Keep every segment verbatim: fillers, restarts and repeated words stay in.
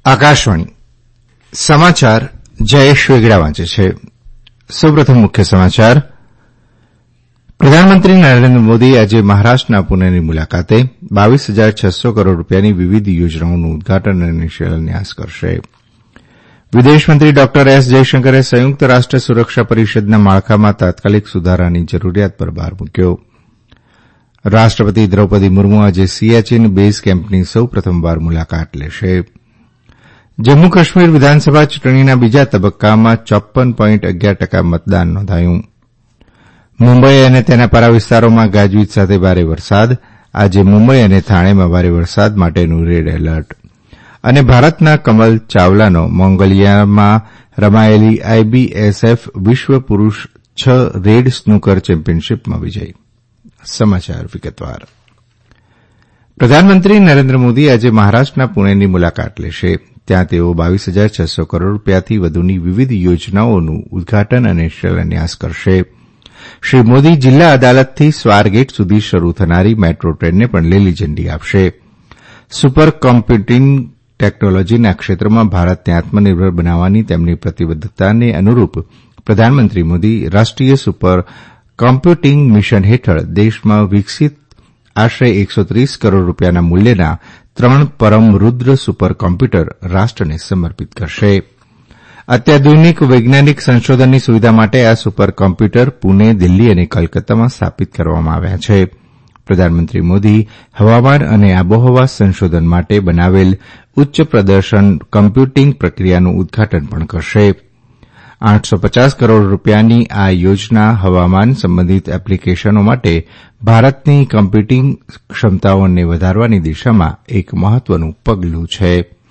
આકાશવાણી સમાચાર જયેશ વેગડા વાંચે છે. સૌપ્રથમ મુખ્ય સમાચાર. પ્રધાનમંત્રી નરેન્દ્ર મોદી આજે મહારાષ્ટ્રના પુણેની મુલાકાતે બાવીસ હજાર છસો કરોડ રૂપિયાની વિવિધ યોજનાઓનું ઉદઘાટન અને શિલાન્યાસ કરશે. વિદેશમંત્રી ડોક્ટર એસ જયશંકરે સંયુક્ત રાષ્ટ્ર સુરક્ષા પરિષદના માળખામાં તાત્કાલિક સુધારાની જરૂરિયાત પર ભાર મૂક્યો. રાષ્ટ્રપતિ દ્રૌપદી મુર્મુ આજે સિયાચીન બેઝ કેમ્પની સૌ પ્રથમવાર મુલાકાત લેશે. જમ્મુ કાશ્મીર વિધાનસભા ચૂંટણીના બીજા તબક્કામાં ચોપ્પન પોઈન્ટ અગિયાર ટકા મતદાન નોંધાયું. મુંબઈ અને તેના પારા વિસ્તારોમાં ગાજવીજ સાથે ભારે વરસાદ. આજે મુંબઈ અને થાણેમાં ભારે વરસાદ માટેનું રેડ એલર્ટ. અને ભારતના કમલ ચાવલાનો મોંગોલિયામાં રમાયેલી આઈબીએસએફ વિશ્વ પુરૂષ છ રેડ સ્નૂકર ચેમ્પિયનશીપમાં વિજય. સમાચાર વિગતવાર. પ્રધાનમંત્રી નરેન્દ્ર મોદી આજે મહારાષ્ટ્રના પુણેની મુલાકાત લેશે. ત્યાં તેઓ બાવીસ હજાર છસો કરોડ રૂપિયાથી વધુની વિવિધ યોજનાઓનું ઉદઘાટન અને શિલાન્યાસ કરશે. શ્રી મોદી જિલ્લા અદાલતથી સ્વારગેટ સુધી શરૂ થનારી મેટ્રો ટ્રેનને પણ લીલી ઝંડી આપશે. સુપર કોમ્પ્યુટિંગ ટેકનોલોજીના ક્ષેત્રમાં ભારતને આત્મનિર્ભર બનાવવાની તેમની પ્રતિબદ્ધતાને અનુરૂપ પ્રધાનમંત્રી મોદી રાષ્ટ્રીય સુપર કોમ્પ્યુટિંગ મિશન હેઠળ દેશમાં વિકસિત આશરે એકસો ત્રીસ કરોડ રૂપિયાના મૂલ્યના ત્રણ પરમ રૂદ્ર સુપર કોમ્પ્યુટર રાષ્ટ્રને સમર્પિત કરશે. અત્યાધુનિક વૈજ્ઞાનિક સંશોધનની સુવિધા માટે આ સુપર કોમ્પ્યુટર પુણે, દિલ્હી અને કોલકાતામાં સ્થાપિત કરવામાં આવ્યા છે. પ્રધાનમંત્રી મોદી હવામાન અને આબોહવા સંશોધન માટે બનાવેલ ઉચ્ચ પ્રદર્શન કમ્પ્યુટિંગ પ્રક્રિયાનું ઉદઘાટન પણ કરશે. આઠસો પચાસ કરોડ રૂપિયાની આ યોજના હવામાન સંબંધિત એપ્લિકેશનો માટે ભારતની કમ્પ્યુટિંગ ક્ષમતાઓને વધારવાની દિશામાં એક મહત્વનું પગલું છે.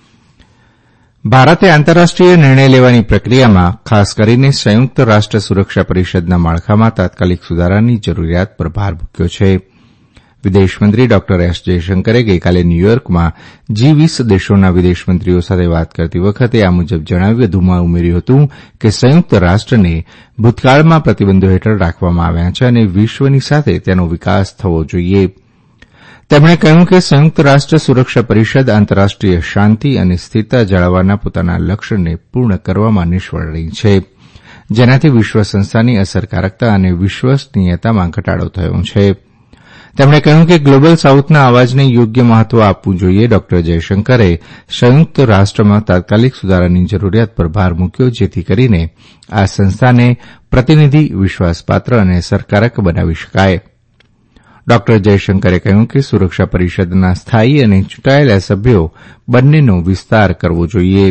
ભારતે આંતરરાષ્ટ્રીય નિર્ણય લેવાની પ્રક્રિયામાં ખાસ કરીને સંયુક્ત રાષ્ટ્ર સુરક્ષા પરિષદના માળખામાં તાત્કાલિક સુધારાની જરૂરિયાત પર ભાર મૂક્યો છે. વિદેશમંત્રી ડોક્ટર એસ જયશંકરે ગઇકાલે ન્યૂયોર્કમાં જી વીસ દેશોના વિદેશમંત્રીઓ સાથે વાત કરતી વખતે આ મુજબ જણાવી વધુમાં ઉમેર્યું હતું કે સંયુક્ત રાષ્ટ્રને ભૂતકાળમાં પ્રતિબંધો હેઠળ રાખવામાં આવ્યા છે અને વિશ્વની સાથે તેનો વિકાસ થવો જોઈએ. તેમણે કહ્યું કે સંયુક્ત રાષ્ટ્ર સુરક્ષા પરિષદ આંતરરાષ્ટ્રીય શાંતિ અને સ્થિરતા જાળવવાના પોતાના લક્ષ્યને પૂર્ણ કરવામાં નિષ્ફળ રહી છે, જેનાથી વિશ્વ સંસ્થાની અસરકારકતા અને વિશ્વસનીયતામાં ઘટાડો થયો છે. તેમણે કહ્યું કે ગ્લોબલ સાઉથના અવાજને યોગ્ય મહત્વ આપવું જોઈએ. ડોક્ટર જયશંકરે સંયુક્ત રાષ્ટ્રમાં તાત્કાલિક સુધારાની જરૂરિયાત પર ભાર મૂક્યો, જેથી કરીને આ સંસ્થાને પ્રતિનિધિ, વિશ્વાસપાત્ર અને અસરકારક બનાવી શકાય. ડોક્ટર જયશંકરે કહ્યું કે સુરક્ષા પરિષદના સ્થાયી અને ચૂંટાયેલા સભ્યો બંનેનો વિસ્તાર કરવો જોઈએ.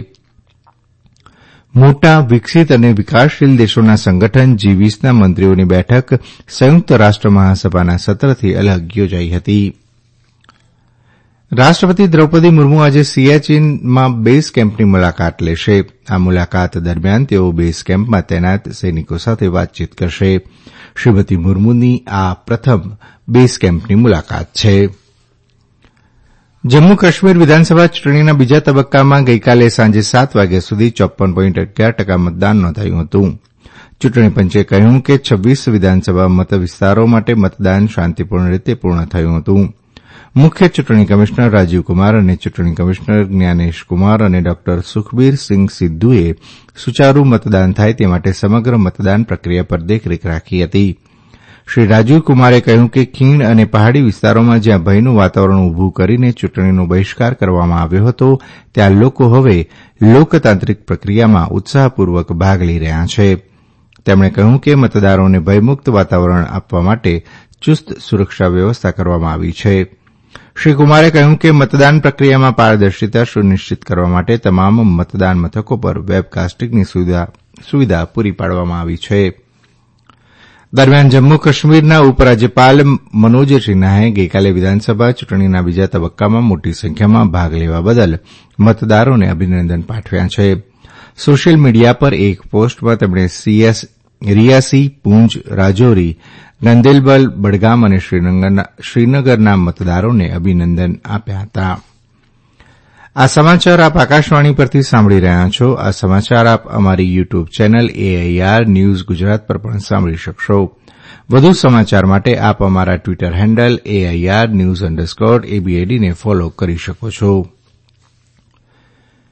મોટા, વિકસિત અને વિકાસશીલ દેશોના સંગઠન જી વીસના મંત્રીઓની બેઠક સંયુક્ત રાષ્ટ્ર મહાસભાના સત્રથી અલગ યોજાઈ હતી. રાષ્ટ્રપતિ દ્રૌપદી મુર્મુ આજે સિયાચીનમાં બેઝ કેમ્પની મુલાકાત લેશે. આ મુલાકાત દરમિયાન તેઓ બેઝ કેમ્પમાં તૈનાત સૈનિકો સાથે વાતચીત કરશે. શ્રીમતી મુર્મુની આ પ્રથમ બેઝ કેમ્પની મુલાકાત છે. જમ્મુ કાશ્મીર વિધાનસભા ચૂંટણીના બીજા તબક્કામાં ગઇકાલે સાંજે સાત વાગ્યા સુધી ચોપ્પન પોઈન્ટ અગિયાર ટકા મતદાન નોંધાયું હતું. ચૂંટણી પંચે કહ્યું કે છવ્વીસ વિધાનસભા મત વિસ્તારો માટે મતદાન શાંતિપૂર્ણ રીતે પૂર્ણ થયું હતું. મુખ્ય ચૂંટણી કમિશનર રાજીવ કુમાર અને ચૂંટણી કમિશનર જ્ઞાનેશ કુમાર અને ડોક્ટર સુખબીરસિંહ સિદ્ધુએ સુચારૂ મતદાન થાય તે માટે સમગ્ર મતદાન પ્રક્રિયા પર દેખરેખ રાખી હતી. શ્રી રાજીવ કુમારે કહ્યું કે ખીણ અને પહાડી વિસ્તારોમાં જ્યાં ભયનું વાતાવરણ ઉભું કરીને ચૂંટણીનો બહિષ્કાર કરવામાં આવ્યો હતો, ત્યાં લોકો હવે લોકતાંત્રિક પ્રક્રિયામાં ઉત્સાહપૂર્વક ભાગ લઈ રહ્યા છે. તેમણે કહ્યું કે મતદારોને ભયમુક્ત વાતાવરણ આપવા માટે ચુસ્ત સુરક્ષા વ્યવસ્થા કરવામાં આવી છે. શ્રી કુમારે કહ્યું કે મતદાન પ્રક્રિયામાં પારદર્શિતા સુનિશ્ચિત કરવા માટે તમામ મતદાન મથકો પર વેબકાસ્ટિંગની સુવિધા પૂરી પાડવામાં આવી છે. દરમિયાન જમ્મુ કાશ્મીરના ઉપરાજ્યપાલ મનોજ સિન્હાએ ગઇકાલે વિધાનસભા ચૂંટણીના બીજા તબક્કામાં મોટી સંખ્યામાં ભાગ લેવા બદલ મતદારોને અભિનંદન પાઠવ્યા છે. સોશિયલ મીડિયા પર એક પોસ્ટમાં તેમણે રિયાસી, પૂંચ, રાજૌરી, ગંદેલબલ, બડગામ અને શ્રીનગરના મતદારોને અભિનંદન આપ્યા હતા. આ સમાચાર આપ આકાશવાણી પરથી સાંભળી રહ્યા છો. આ સમાચાર આપ અમારી YouTube channel AIR news Gujarat પર પણ સાંભળી શકશો. વધુ સમાચાર માટે આપ અમારા Twitter handle AIR news underscore એબીએડીને ફોલો કરી શકો છો.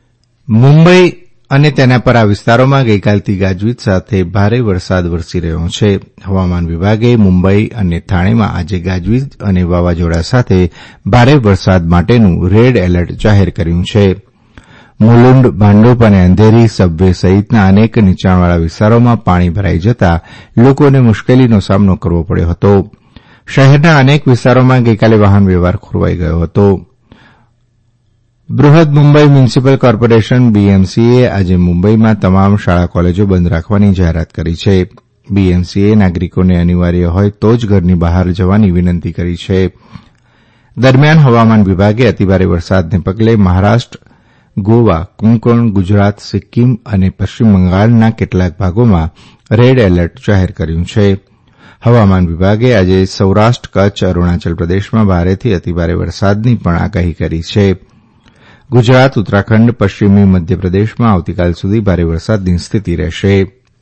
મુંબઈ અને તેના પરા વિસ્તારોમાં ગઈકાલથી ગાજવીજ સાથે ભારે વરસાદ વરસી રહ્યો છે. હવામાન વિભાગે મુંબઈ અને થાણેમાં આજે ગાજવીજ અને વાવાઝોડા સાથે ભારે વરસાદ માટેનું રેડ એલર્ટ જાહેર કર્યું છે. મુલુંડ, ભાંડુપ અને અંધેરી સબવે સહિતના અનેક નીચાણવાળા વિસ્તારોમાં પાણી ભરાઈ જતા લોકોને મુશ્કેલીનો સામનો કરવો પડ્યો હતો. શહેરના અનેક વિસ્તારોમાં ગઈકાલે વાહન વ્યવહાર ખોરવાઈ ગયો હતો. બૃહદ મુંબઈ મ્યુનિસિપલ કોર્પોરેશન બીએમસીએ આજે મુંબઈમાં તમામ શાળા કોલેજો બંધ રાખવાની જાહેરાત કરી છે. બીએમસીએ નાગરિકોને અનિવાર્ય હોય તો જ ઘરની બહાર જવાની વિનંતી કરી છે. દરમિયાન હવામાન વિભાગે અતિભારે વરસાદને પગલે મહારાષ્ટ્ર, ગોવા, કોંકણ, ગુજરાત, સિક્કિમ અને પશ્ચિમ બંગાળના કેટલાક ભાગોમાં રેડ એલર્ટ જાહેર કર્યું છે. હવામાન વિભાગે આજે સૌરાષ્ટ્ર, કચ્છ, અરૂણાચલ પ્રદેશમાં ભારેથી અતિભારે વરસાદની પણ આગાહી કરી છે. ગુજરાત, ઉત્તરાખંડ, પશ્ચિમી મધ્યપ્રદેશમાં આવતીકાલ સુધી ભારે વરસાદની સ્થિતિ રહેશે.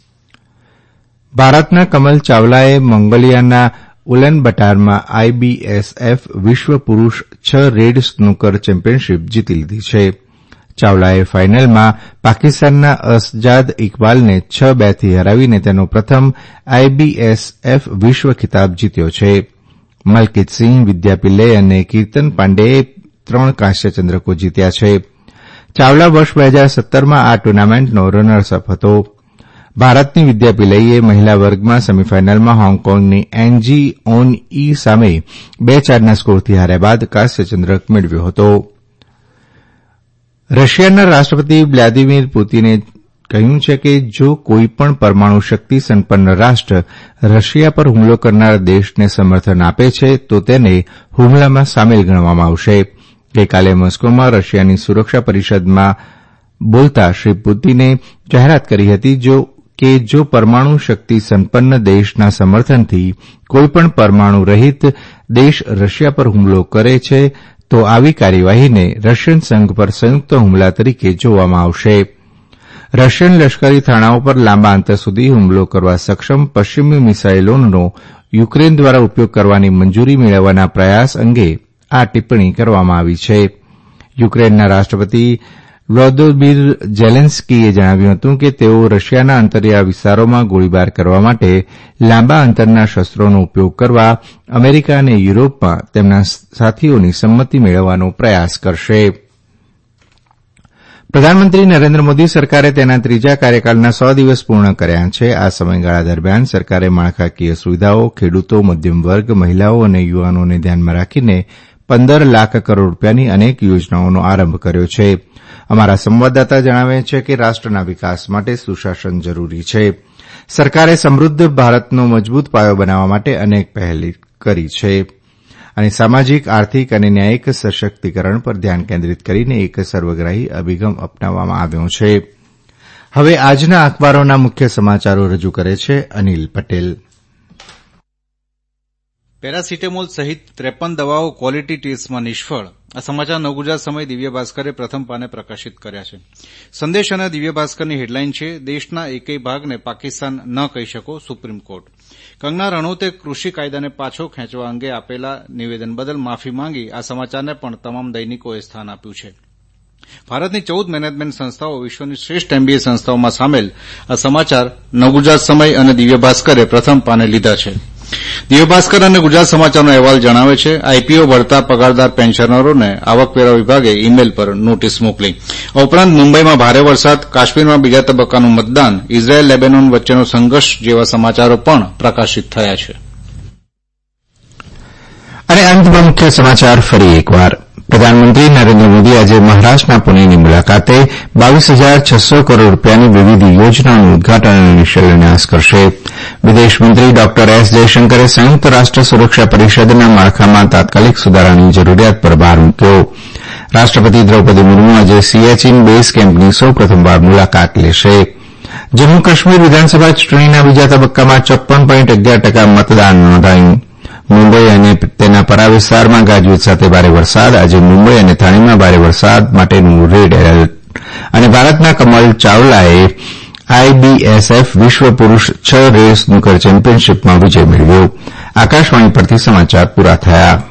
ભારતના કમલ ચાવલાએ મંગોલિયાના ઉલનબટારમાં આઈબીએસએફ વિશ્વ પુરૂષ છ રેડ સ્નૂકર ચેમ્પિયનશીપ જીતી લીધી છે. ચાવલાએ ફાઇનલમાં પાકિસ્તાનના અસજાદ ઇકબાલને છ બે થી હરાવીને તેનો પ્રથમ આઈબીએસએફ વિશ્વ ખિતાબ જીત્યો છે. મલકીતસિંહ, વિદ્યા પિલ્લે અને કીર્તન પાંડેએ ત્રણ કાંસ્ય ચંદ્રકો જીત્યા છે. ચાવલા વર્ષ બે હજાર સત્તરમાં આ ટુર્નામેન્ટનો રનર્સ અપ હતો. ભારતની વિદ્યા પિલ્લઈએ મહિલા વર્ગમાં સેમીફાઇનલમાં હોંગકોંગની એન્જી ઓન ઈ સામે બે ચારના સ્કોરથી હાર્યા બાદ કાંસ્ય ચંદ્રક મેળવ્યો હતો. રશિયાના રાષ્ટ્રપતિ વ્લાદિમીર પુતિને કહ્યું છે કે જો કોઈપણ પરમાણુ શક્તિ સંપન્ન રાષ્ટ્ર રશિયા પર હુમલો કરનાર દેશને સમર્થન આપે છે તો તેને હુમલામાં સામેલ ગણવામાં આવશે. ગઈકાલે મોસ્કોમાં રશિયાની સુરક્ષા પરિષદમાં બોલતા શ્રી પુતિને જાહેરાત કરી હતી કે જો પરમાણુ શક્તિ સંપન્ન દેશના સમર્થનથી કોઈપણ પરમાણુ રહિત દેશ રશિયા પર હુમલો કરે છે તો આવી કાર્યવાહીને રશિયન સંઘ પર સંયુક્ત હુમલા તરીકે જોવામાં આવશે. રશિયન લશ્કરી થાણાઓ પર લાંબા અંતર સુધી હુમલો કરવા સક્ષમ પશ્ચિમી મિસાઇલોનો યુક્રેન દ્વારા ઉપયોગ કરવાની મંજૂરી મેળવવાના પ્રયાસ અંગે આ ટિપ્પણી કરવામાં આવી છે. યુક્રેનના રાષ્ટ્રપતિ વ્લોદોમીર ઝેલેન્સ્કીએ જણાવ્યું હતું કે તેઓ રશિયાના અંતરિયાળ વિસ્તારોમાં ગોળીબાર કરવા માટે લાંબા અંતરના શસ્ત્રોનો ઉપયોગ કરવા અમેરિકા અને યુરોપમાં તેમના સાથીઓની સંમતિ મેળવવાનો પ્રયાસ કરશે. પ્રધાનમંત્રી નરેન્દ્ર મોદી સરકારે તેના ત્રીજા કાર્યકાળના સો દિવસ પૂર્ણ કર્યા છે. આ સમયગાળા દરમિયાન સરકારે માળખાકીય સુવિધાઓ, ખેડૂતો, મધ્યમ વર્ગ, મહિલાઓ અને યુવાનોને ધ્યાનમાં રાખીને પંદર લાખ કરોડ રૂપિયાની અનેક યોજનાઓનો આરંભ કર્યો છે. અમારા સંવાદદાતા જણાવે છે કે રાષ્ટ્રના વિકાસ માટે સુશાસન જરૂરી છે. સરકારે સમૃદ્ધ ભારતનો મજબૂત પાયો બનાવવા માટે અનેક પહેલ કરી છે અને સામાજિક, આર્થિક અને ન્યાયિક સશક્તિકરણ પર ધ્યાન કેન્દ્રિત કરીને એક સર્વગ્રાહી અભિગમ અપનાવવામાં આવ્યો છે. હવે આજના અખબારોના મુખ્ય સમાચારો રજૂ કરે છે અનિલ પટેલ. પેરાસિટેમોલ સહિત ત્રેપન દવાઓ ક્વોલિટી ટેસ્ટમાં નિષ્ફળ. આ સમાચાર નવગુજરાત સમય દિવ્ય ભાસ્કરે પ્રથમ પાને પ્રકાશિત કર્યા છે. સંદેશ અને દિવ્ય ભાસ્કરની હેડલાઇન છે, દેશના એકેય ભાગને પાકિસ્તાન ન કહી શકો, સુપ્રીમ કોર્ટ. કંગના રનૌતે કૃષિ કાયદાને પાછો ખેંચવા અંગે આપેલા નિવેદન બદલ માફી માંગી. આ સમાચારને પણ તમામ દૈનિકોએ સ્થાન આપ્યું છે. ભારતની ચૌદ મેનેજમેન્ટ સંસ્થાઓ વિશ્વની શ્રેષ્ઠ એમબીએ સંસ્થાઓમાં સામેલ. આ સમાચાર નવગુજરાત સમય અને દિવ્ય ભાસ્કરે પ્રથમ પાને લીધા છે. દિવ્ય ભાસ્કર અને ગુજરાત સમાચારનો અહેવાલ જણાવે છે, આઈપીઓ ભરતા પગારદાર પેન્શનરોને આવકવેરા વિભાગે ઇમેલ પર નોટિસ મોકલી. આ ઉપરાંત મુંબઈમાં ભારે વરસાદ, કાશ્મીરમાં બીજા તબક્કાનું મતદાન, ઇઝરાયેલ લેબેનોન વચ્ચેનો સંઘર્ષ જેવા સમાચારો પણ પ્રકાશિત થયા છે. અને અંતમાં મુખ્ય સમાચાર ફરી એકવાર. પ્રધાનમંત્રી નરેન્દ્ર મોદી આજે મહારાષ્ટ્રના પુણેની મુલાકાતે બાવીસ હજાર છસો કરોડ રૂપિયાની વિવિધ યોજનાઓનું ઉદઘાટન અને શિલાન્યાસ કરશે. વિદેશમંત્રી ડોક્ટર એસ જયશંકરે સંયુક્ત રાષ્ટ્ર સુરક્ષા પરિષદના માળખામાં તાત્કાલિક સુધારાની જરૂરિયાત પર ભાર મૂક્યો. રાષ્ટ્રપતિ દ્રૌપદી મુર્મુ આજે સિયાચીન બેઝ કેમ્પની સૌ પ્રથમવાર મુલાકાત લેશે. જમ્મુ કાશ્મીર વિધાનસભા ચૂંટણીના બીજા તબક્કામાં ચોપ્પન પોઈન્ટ અગિયાર ટકા મતદાન નોંધાયું. મુંબઈ અને તેના પરા વિસ્તારમાં ગાજવીજ સાથે ભારે વરસાદ. આજે મુંબઈ અને થાણેમાં ભારે વરસાદ માટેનું રેડ એલર્ટ. અને ભારતના કમલ ચાવલાએ આઈબીએસએફ વિશ્વ પુરૂષ છ રેડ સ્નૂકર ચેમ્પિયનશીપમાં વિજય મેળવ્યો. આકાશવાણી પરથી સમાચાર પૂરા થયા.